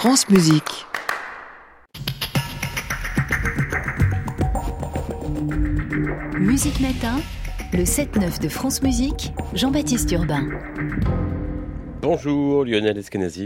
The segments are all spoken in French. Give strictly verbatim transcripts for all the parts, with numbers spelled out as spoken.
France Musique. Musique Matin, le sept neuf de France Musique, Jean-Baptiste Urbain. Bonjour Lionel Eskenazi.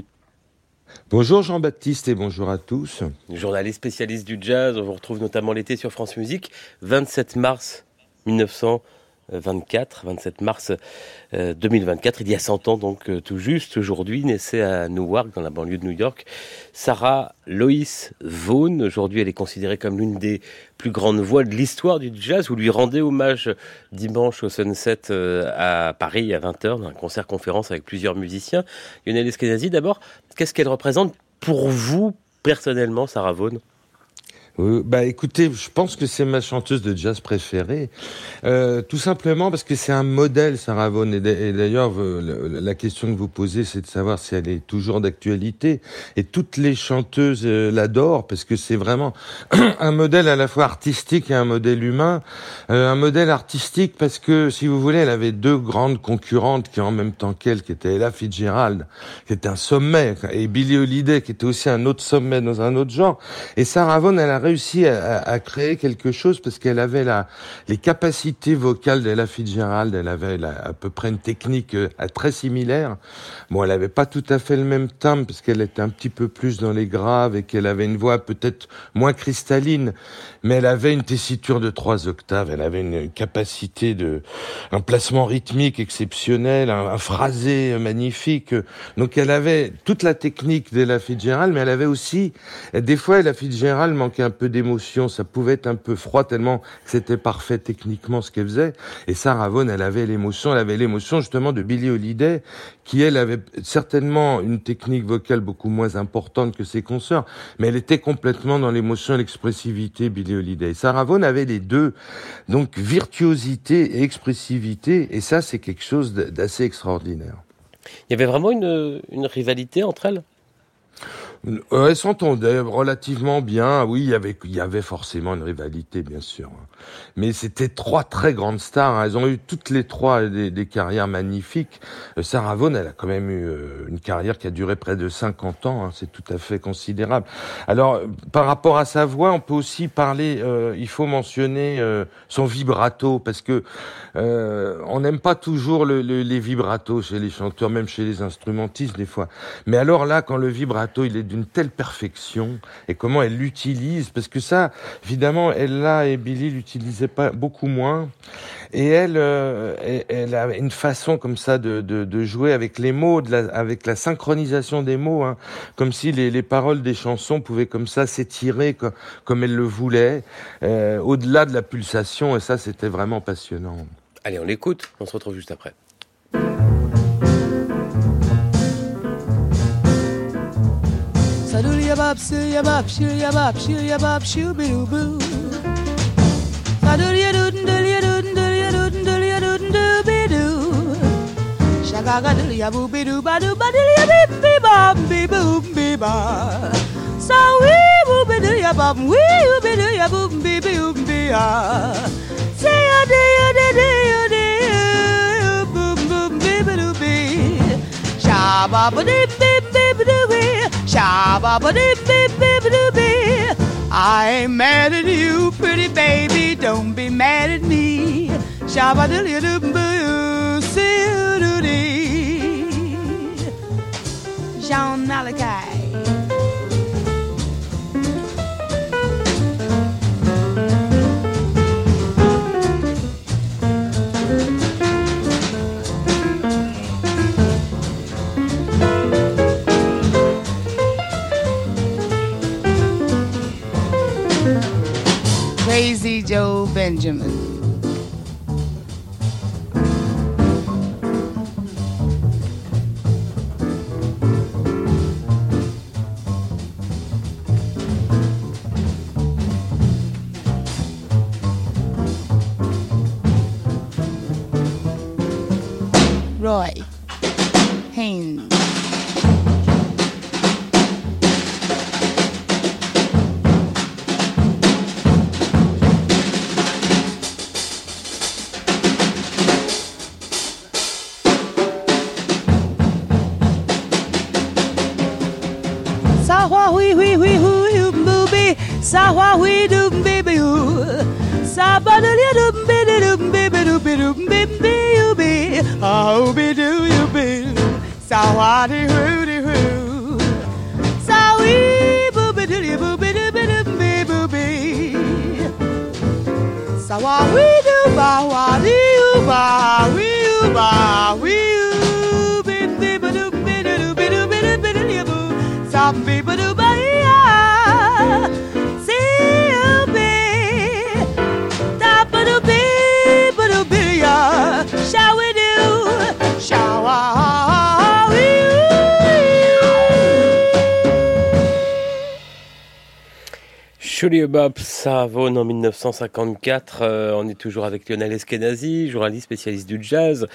Bonjour Jean-Baptiste et bonjour à tous. Journaliste spécialiste du jazz, on vous retrouve notamment l'été sur France Musique, vingt-sept mars mille neuf cent vingt-quatre, vingt-sept mars deux mille vingt-quatre, il y a cent ans donc tout juste, aujourd'hui naissait à Newark, dans la banlieue de New York, Sarah Lois Vaughan. Aujourd'hui elle est considérée comme l'une des plus grandes voix de l'histoire du jazz. Vous lui rendez hommage dimanche au Sunset à Paris à vingt heures, dans un concert-conférence avec plusieurs musiciens. Lionel Eskenazi, d'abord, qu'est-ce qu'elle représente pour vous personnellement, Sarah Vaughan ? Euh, bah écoutez, je pense que c'est ma chanteuse de jazz préférée, euh, tout simplement parce que c'est un modèle, Sarah Vaughan. Et d'ailleurs, euh, la question que vous posez, c'est de savoir si elle est toujours d'actualité. Et toutes les chanteuses euh, l'adorent parce que c'est vraiment un modèle à la fois artistique et un modèle humain. Euh, un modèle artistique parce que, si vous voulez, elle avait deux grandes concurrentes qui en même temps qu'elle, qui étaient Ella Fitzgerald, qui était un sommet, et Billie Holiday, qui était aussi un autre sommet dans un autre genre. Et Sarah Vaughan, elle a réussi à, à créer quelque chose parce qu'elle avait la, les capacités vocales d'Ella Fitzgerald. Elle avait la, à peu près une technique euh, très similaire. Bon, elle avait pas tout à fait le même timbre parce qu'elle était un petit peu plus dans les graves et qu'elle avait une voix peut-être moins cristalline, mais elle avait une tessiture de trois octaves. Elle avait une capacité de, un placement rythmique exceptionnel, un, un phrasé magnifique. Donc elle avait toute la technique d'Ella Fitzgerald, mais elle avait aussi, des fois Ella Fitzgerald manquait un peu d'émotion, ça pouvait être un peu froid tellement que c'était parfait techniquement ce qu'elle faisait. Et Sarah Vaughan, elle avait l'émotion, elle avait l'émotion justement de Billie Holiday, qui elle avait certainement une technique vocale beaucoup moins importante que ses consoeurs, mais elle était complètement dans l'émotion et l'expressivité, Billie Holiday. Sarah Vaughan avait les deux, donc virtuosité et expressivité, et ça c'est quelque chose d'assez extraordinaire. Il y avait vraiment une, une rivalité entre elles ? Elles s'entendaient relativement bien. Oui, il y avait, il y avait forcément une rivalité, bien sûr. Mais c'était trois très grandes stars. Elles ont eu toutes les trois des, des carrières magnifiques. Sarah Vaughan, elle a quand même eu une carrière qui a duré près de cinquante ans. C'est tout à fait considérable. Alors, par rapport à sa voix, on peut aussi parler, euh, il faut mentionner euh, son vibrato, parce que euh, on n'aime pas toujours le, le, les vibratos chez les chanteurs, même chez les instrumentistes des fois. Mais alors là, quand le vibrato, il est d'une telle perfection, et comment elle l'utilise, parce que ça, évidemment, Ella et Billie l'utilisaient pas beaucoup moins, et elle, euh, elle, elle a une façon comme ça de, de, de jouer avec les mots, de la, avec la synchronisation des mots, hein, comme si les, les paroles des chansons pouvaient comme ça s'étirer comme, comme elle le voulait, euh, au-delà de la pulsation, et ça, c'était vraiment passionnant. Allez, on l'écoute, on se retrouve juste après. Sadoo-ya-bop, shoo-ya-bop, shoo-ya-bop, shoo-ya-bop, shoo-be-doo-boo. Sadoo-ya-doo-doo-ya-doo-doo-ya-doo-doo-ya-doo-doo-be-doo. Shaka-ga-doo-ya-boo-be-doo-ba-doo-ba-doo-ya-bee-be-bop-be-bop. So-wee-boo-be-doo-ya-bop, wee-boo-be-doo-ya-boop-be-be-boop-be-ah. Say-ya-dee-ya-dee-dee-dee-boop-boop-be-be-doo-be. Sha-ba-ba-dee-be-be-be-doo-be. Sha-ba-ba-dee-be-be-be-doo-be. I ain't mad at you, pretty baby, don't be mad at me. Sha-ba-dee-doo-boo, see-doo-dee. Jean Malachi. Crazy Joe Benjamin. Roy Haynes. Sawa wee wee wee wee booby, sawa wee doom baby you, sabada doom baby doom baby doom baby baby you be, oh be do you be, sawa dee woo dee woo, sawi booby doo booby doo baby booby, sawa wee do ba wa dee you ba wee you ba wee you baby baby baby baby baby baby boo, some people do ba ya, see you be, top of the be but do be ya, shall we do, shall we? Shirley Bob, Sarah Vaughan en dix-neuf cent cinquante-quatre. Euh, on est toujours avec Lionel Eskenazi, journaliste spécialiste du jazz,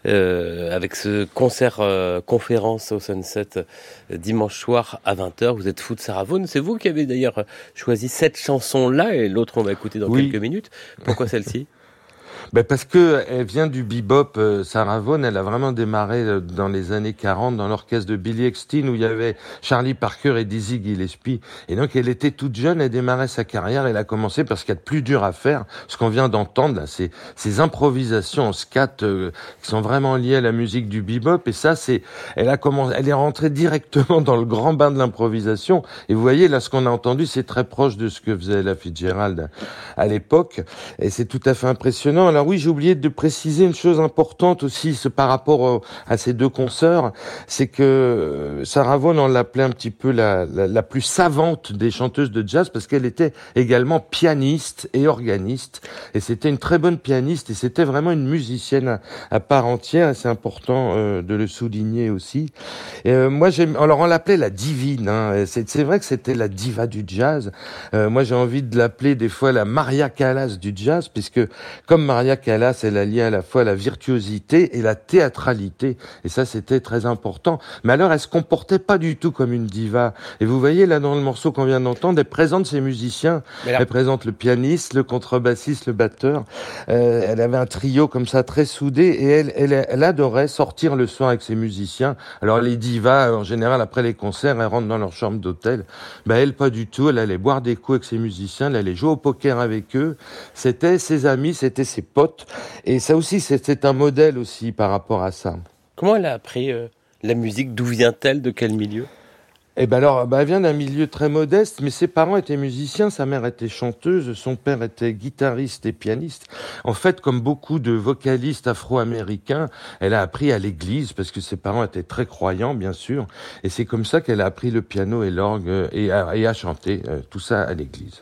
euh, avec ce concert euh, conférence au Sunset euh, dimanche soir à vingt heures. Vous êtes fou de Sarah Vaughan. C'est vous qui avez d'ailleurs choisi cette chanson-là et l'autre on va écouter dans oui. quelques minutes. Pourquoi celle-ci ? Ben parce que elle vient du bebop. euh, Sarah Vaughan, elle a vraiment démarré euh, dans les années quarante dans l'orchestre de Billy Eckstine où il y avait Charlie Parker et Dizzy Gillespie. Et donc elle était toute jeune, elle démarrait sa carrière. Elle a commencé par ce qu'il y a de plus dur à faire, ce qu'on vient d'entendre là, c'est ces improvisations en scat euh, qui sont vraiment liées à la musique du bebop. Et ça, c'est, elle a commencé, elle est rentrée directement dans le grand bain de l'improvisation. Et vous voyez là, ce qu'on a entendu, c'est très proche de ce que faisait Ella Fitzgerald à l'époque. Et c'est tout à fait impressionnant. Alors oui, j'ai oublié de préciser une chose importante aussi ce, par rapport au, à ces deux consoeurs, c'est que Sarah Vaughan, on l'appelait un petit peu la, la, la plus savante des chanteuses de jazz parce qu'elle était également pianiste et organiste. Et c'était une très bonne pianiste et c'était vraiment une musicienne à, à part entière. Et c'est important euh, de le souligner aussi. Et, euh, moi, j'aime. Alors on l'appelait la divine. Hein. C'est, c'est vrai que c'était la diva du jazz. Euh, moi, j'ai envie de l'appeler des fois la Maria Callas du jazz, puisque comme Maria Callas, elle alliait à la fois la virtuosité et la théâtralité. Et ça, c'était très important. Mais alors, elle se comportait pas du tout comme une diva. Et vous voyez, là, dans le morceau qu'on vient d'entendre, elle présente ses musiciens. Là... Elle présente le pianiste, le contrebassiste, le batteur. Euh, elle avait un trio comme ça, très soudé. Et elle, elle, elle adorait sortir le soir avec ses musiciens. Alors, les divas, en général, après les concerts, elles rentrent dans leur chambre d'hôtel. Ben, elle, pas du tout. Elle allait boire des coups avec ses musiciens. Elle allait jouer au poker avec eux. C'était ses amis, c'était ses potes. Et ça aussi, c'est, c'est un modèle aussi par rapport à ça. Comment elle a appris euh, la musique ? D'où vient-elle ? De quel milieu ? Eh ben alors, bah, elle vient d'un milieu très modeste, mais ses parents étaient musiciens, sa mère était chanteuse, son père était guitariste et pianiste. En fait, comme beaucoup de vocalistes afro-américains, elle a appris à l'église, parce que ses parents étaient très croyants, bien sûr, et c'est comme ça qu'elle a appris le piano et l'orgue, et a, et a chanté, euh, tout ça à l'église.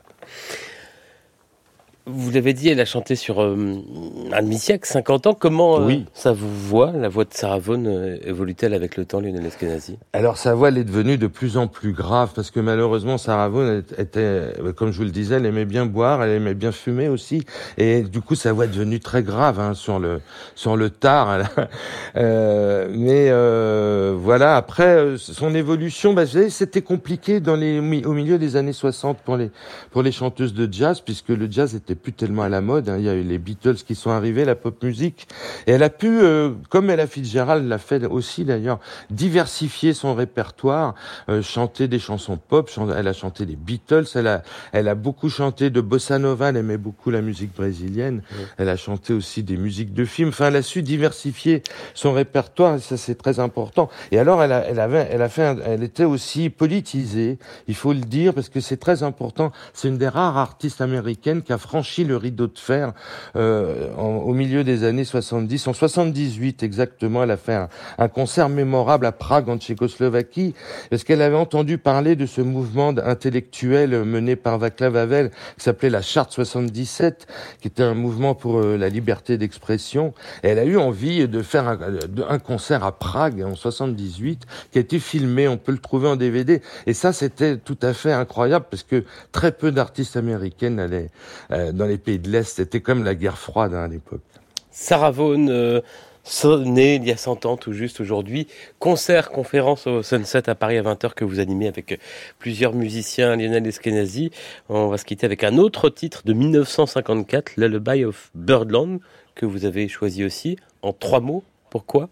Vous l'avez dit, elle a chanté sur euh, un demi-siècle, cinquante ans. Comment euh, oui. ça vous voit, la voix de Sarah Vaughan, euh, évolue-t-elle avec le temps, Lionel Eskenazi ? Alors sa voix, elle est devenue de plus en plus grave, parce que malheureusement, Sarah Vaughan était, comme je vous le disais, elle aimait bien boire, elle aimait bien fumer aussi, et du coup, sa voix est devenue très grave hein, sur le sur le tard. euh, mais euh, voilà, après, son évolution, bah, c'était compliqué dans les au milieu des années soixante pour les pour les chanteuses de jazz, puisque le jazz était plus tellement à la mode. Hein. Il y a eu les Beatles qui sont arrivés, la pop musique. Et elle a pu, euh, comme Ella Fitzgerald l'a fait aussi d'ailleurs, diversifier son répertoire, euh, chanter des chansons pop. Chant- elle a chanté des Beatles. Elle a, elle a beaucoup chanté de bossa nova. Elle aimait beaucoup la musique brésilienne. Oui. Elle a chanté aussi des musiques de films. Enfin, elle a su diversifier son répertoire. Et ça, c'est très important. Et alors, elle a, elle avait, elle a fait, un, elle était aussi politisée. Il faut le dire parce que c'est très important. C'est une des rares artistes américaines qui a franchi le rideau de fer euh, en, au milieu des années soixante-dix. En soixante-dix-huit exactement, elle a fait un, un concert mémorable à Prague, en Tchécoslovaquie, parce qu'elle avait entendu parler de ce mouvement intellectuel mené par Václav Havel, qui s'appelait la Charte soixante-dix-sept, qui était un mouvement pour euh, la liberté d'expression. Et elle a eu envie de faire un, de, un concert à Prague en soixante-dix-huit, qui a été filmé, on peut le trouver en D V D. Et ça, c'était tout à fait incroyable, parce que très peu d'artistes américaines allaient euh, dans les pays de l'Est. C'était comme la guerre froide hein, à l'époque. Sarah Vaughan, euh, née il y a cent ans tout juste aujourd'hui. Concert, conférence au Sunset à Paris à vingt heures que vous animez avec plusieurs musiciens, Lionel Eskenazi. On va se quitter avec un autre titre de dix-neuf cent cinquante-quatre, Lullaby of Birdland, que vous avez choisi aussi. En trois mots, pourquoi ?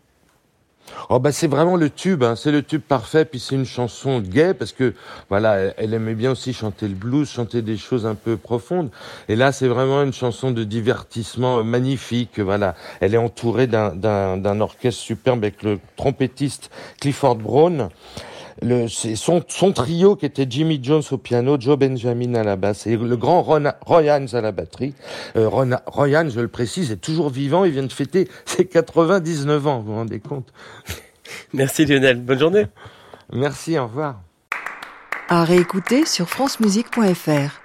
Oh bah c'est vraiment le tube, hein. C'est le tube parfait, puis c'est une chanson gay parce que voilà, elle, elle aimait bien aussi chanter le blues, chanter des choses un peu profondes. Et là c'est vraiment une chanson de divertissement magnifique. Voilà, elle est entourée d'un d'un, d'un orchestre superbe avec le trompettiste Clifford Brown. Le, c'est son, son trio qui était Jimmy Jones au piano, Joe Benjamin à la basse et le grand Ron, Roy Haynes à la batterie. Euh, Ron, Roy Haynes, je le précise, est toujours vivant. Il vient de fêter ses quatre-vingt-dix-neuf ans. Vous vous rendez compte? Merci Lionel. Bonne journée. Merci, au revoir. À réécouter sur francemusique point f r.